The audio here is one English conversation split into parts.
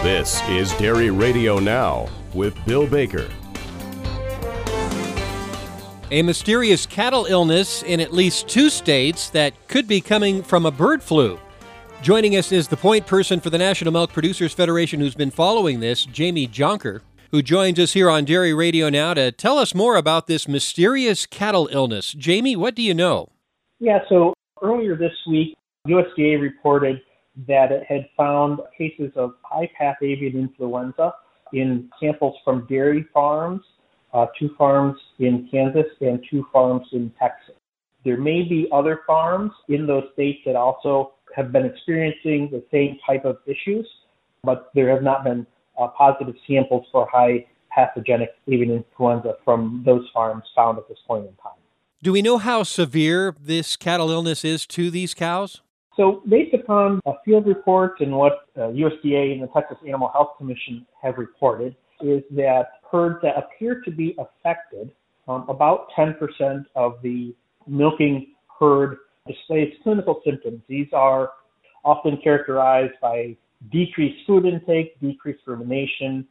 This is Dairy Radio Now with Bill Baker. A mysterious cattle illness in at least 2 states that could be coming from a bird flu. Joining us is the point person for the National Milk Producers Federation who's been following this, Jamie Jonker, who joins us here on Dairy Radio Now to tell us more about this mysterious cattle illness. Jamie, what do you know? Yeah, so earlier this week, USDA reported that it had found cases of high-path avian influenza in samples from dairy farms, 2 farms in Kansas and 2 farms in Texas. There may be other farms in those states that also have been experiencing the same type of issues, but there have not been positive samples for high pathogenic avian influenza from those farms found at this point in time. Do we know how severe this cattle illness is to these cows? So based upon field reports and what USDA and the Texas Animal Health Commission have reported is that herds that appear to be affected, about 10% of the milking herd displays clinical symptoms. These are often characterized by decreased food intake, decreased rumination,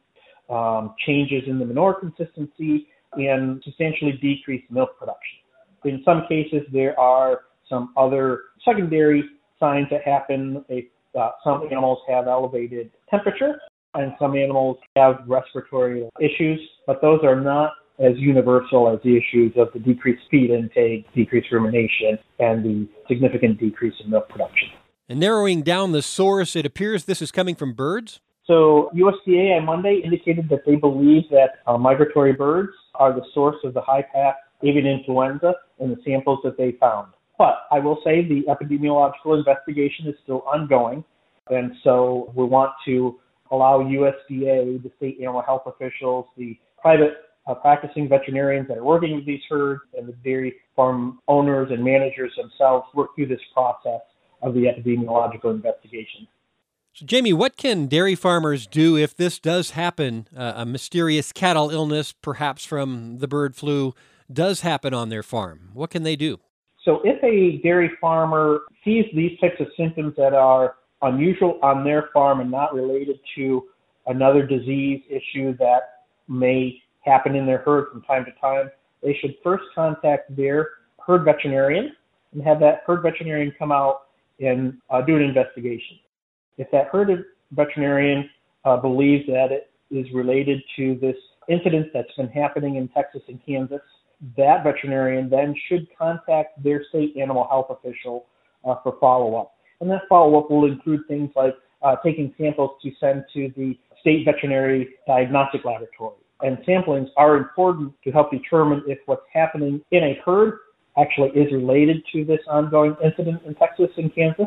changes in the manure consistency, and substantially decreased milk production. In some cases, there are some other secondary signs that happen. Some animals have elevated temperature, and some animals have respiratory issues, but those are not as universal as the issues of the decreased feed intake, decreased rumination, and the significant decrease in milk production. And narrowing down the source, it appears this is coming from birds? So USDA on Monday indicated that they believe that migratory birds are the source of the high-path avian influenza in the samples that they found. But I will say the epidemiological investigation is still ongoing, and so we want to allow USDA, the state animal health officials, the private practicing veterinarians that are working with these herds, and the dairy farm owners and managers themselves work through this process of the epidemiological investigation. So, Jamie, what can dairy farmers do if this does happen, a mysterious cattle illness, perhaps from the bird flu, does happen on their farm? What can they do? So if a dairy farmer sees these types of symptoms that are unusual on their farm and not related to another disease issue that may happen in their herd from time to time, they should first contact their herd veterinarian and have that herd veterinarian come out and do an investigation. If that herd veterinarian believes that it is related to this incident that's been happening in Texas and Kansas, that veterinarian then should contact their state animal health official for follow-up. And that follow-up will include things like taking samples to send to the state veterinary diagnostic laboratory. And samplings are important to help determine if what's happening in a herd actually is related to this ongoing incident in Texas and Kansas,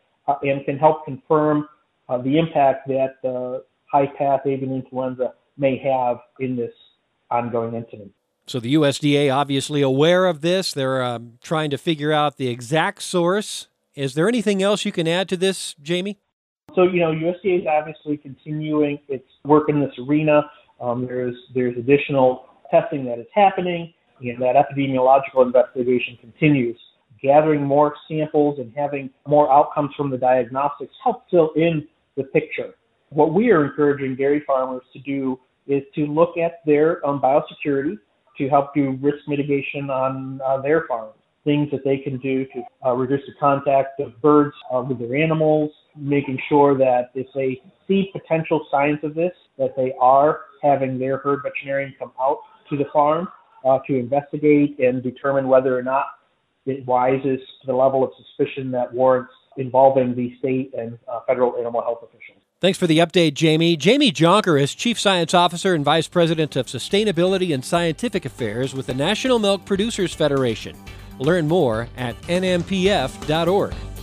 and can help confirm the impact that high-path avian influenza may have in this ongoing incident. So the USDA obviously aware of this. They're trying to figure out the exact source. Is there anything else you can add to this, Jamie? So, USDA is obviously continuing its work in this arena. There's additional testing that is happening, and that epidemiological investigation continues. Gathering more samples and having more outcomes from the diagnostics help fill in the picture. What we are encouraging dairy farmers to do is to look at their biosecurity to help do risk mitigation on their farms. Things that they can do to reduce the contact of birds with their animals, making sure that if they see potential signs of this, that they are having their herd veterinarian come out to the farm to investigate and determine whether or not it rises to the level of suspicion that warrants involving the state and federal animal health officials. Thanks for the update, Jamie. Jamie Jonker is Chief Science Officer and Vice President of Sustainability and Scientific Affairs with the National Milk Producers Federation. Learn more at nmpf.org.